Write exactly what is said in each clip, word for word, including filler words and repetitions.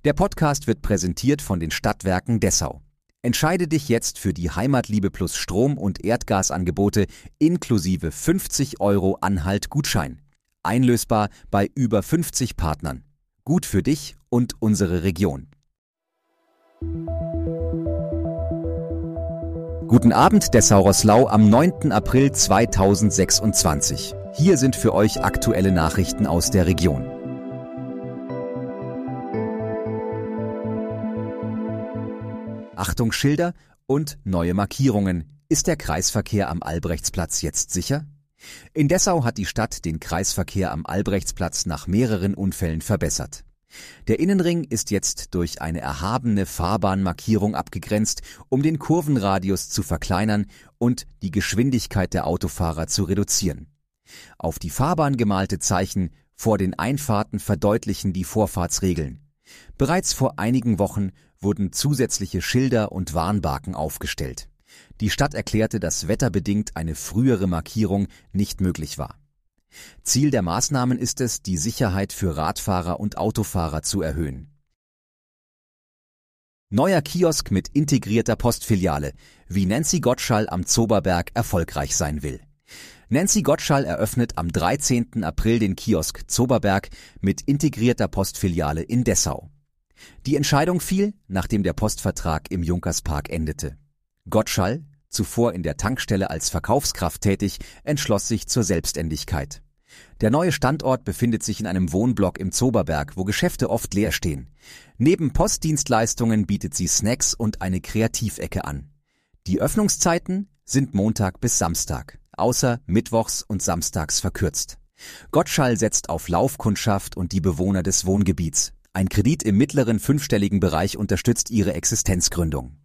Der Podcast wird präsentiert von den Stadtwerken Dessau. Entscheide dich jetzt für die Heimatliebe Plus Strom- und Erdgasangebote inklusive fünfzig Euro Anhalt-Gutschein. Einlösbar bei über fünfzig Partnern. Gut für dich und unsere Region. Guten Abend, Dessau-Roßlau am neunten April zweitausendsechsundzwanzig. Hier sind für euch aktuelle Nachrichten aus der Region. Achtung Schilder und neue Markierungen. Ist der Kreisverkehr am Albrechtsplatz jetzt sicher? In Dessau hat die Stadt den Kreisverkehr am Albrechtsplatz nach mehreren Unfällen verbessert. Der Innenring ist jetzt durch eine erhabene Fahrbahnmarkierung abgegrenzt, um den Kurvenradius zu verkleinern und die Geschwindigkeit der Autofahrer zu reduzieren. Auf die Fahrbahn gemalte Zeichen vor den Einfahrten verdeutlichen die Vorfahrtsregeln. Bereits vor einigen Wochen wurden zusätzliche Schilder und Warnbarken aufgestellt. Die Stadt erklärte, dass wetterbedingt eine frühere Markierung nicht möglich war. Ziel der Maßnahmen ist es, die Sicherheit für Radfahrer und Autofahrer zu erhöhen. Neuer Kiosk mit integrierter Postfiliale, wie Nancy Gottschall am Zoberberg erfolgreich sein will. Nancy Gottschall eröffnet am dreizehnten April den Kiosk Zoberberg mit integrierter Postfiliale in Dessau. Die Entscheidung fiel, nachdem der Postvertrag im Junkerspark endete. Gottschall, zuvor in der Tankstelle als Verkaufskraft tätig, entschloss sich zur Selbständigkeit. Der neue Standort befindet sich in einem Wohnblock im Zoberberg, wo Geschäfte oft leer stehen. Neben Postdienstleistungen bietet sie Snacks und eine Kreativecke an. Die Öffnungszeiten sind Montag bis Samstag, außer mittwochs und samstags verkürzt. Gottschall setzt auf Laufkundschaft und die Bewohner des Wohngebiets. Ein Kredit im mittleren fünfstelligen Bereich unterstützt ihre Existenzgründung.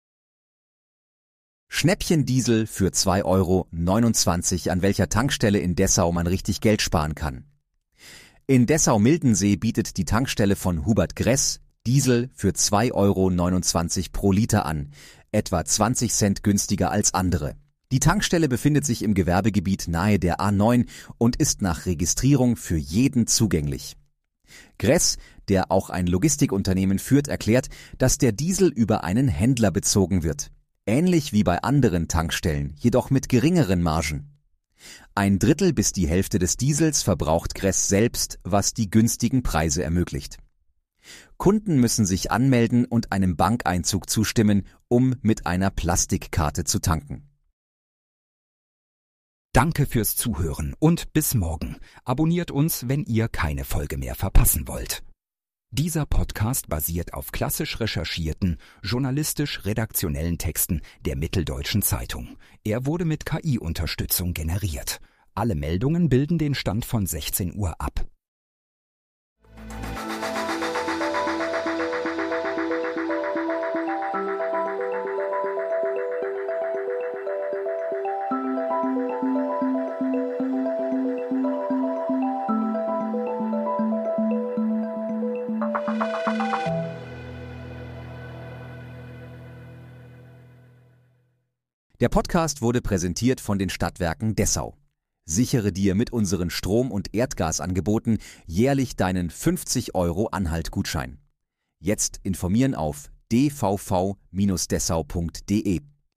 Schnäppchen-Diesel für zwei Euro neunundzwanzig, an welcher Tankstelle in Dessau man richtig Geld sparen kann. In Dessau-Mildensee bietet die Tankstelle von Hubert Gress Diesel für zwei Euro neunundzwanzig pro Liter an, etwa zwanzig Cent günstiger als andere. Die Tankstelle befindet sich im Gewerbegebiet nahe der A neun und ist nach Registrierung für jeden zugänglich. Gress, der auch ein Logistikunternehmen führt, erklärt, dass der Diesel über einen Händler bezogen wird. Ähnlich wie bei anderen Tankstellen, jedoch mit geringeren Margen. Ein Drittel bis die Hälfte des Diesels verbraucht Gress selbst, was die günstigen Preise ermöglicht. Kunden müssen sich anmelden und einem Bankeinzug zustimmen, um mit einer Plastikkarte zu tanken. Danke fürs Zuhören und bis morgen. Abonniert uns, wenn ihr keine Folge mehr verpassen wollt. Dieser Podcast basiert auf klassisch recherchierten, journalistisch-redaktionellen Texten der Mitteldeutschen Zeitung. Er wurde mit K I-Unterstützung generiert. Alle Meldungen bilden den Stand von sechzehn Uhr ab. Der Podcast wurde präsentiert von den Stadtwerken Dessau. Sichere dir mit unseren Strom- und Erdgasangeboten jährlich deinen fünfzig Euro Anhalt-Gutschein. Jetzt informieren auf d v v Bindestrich dessau punkt de.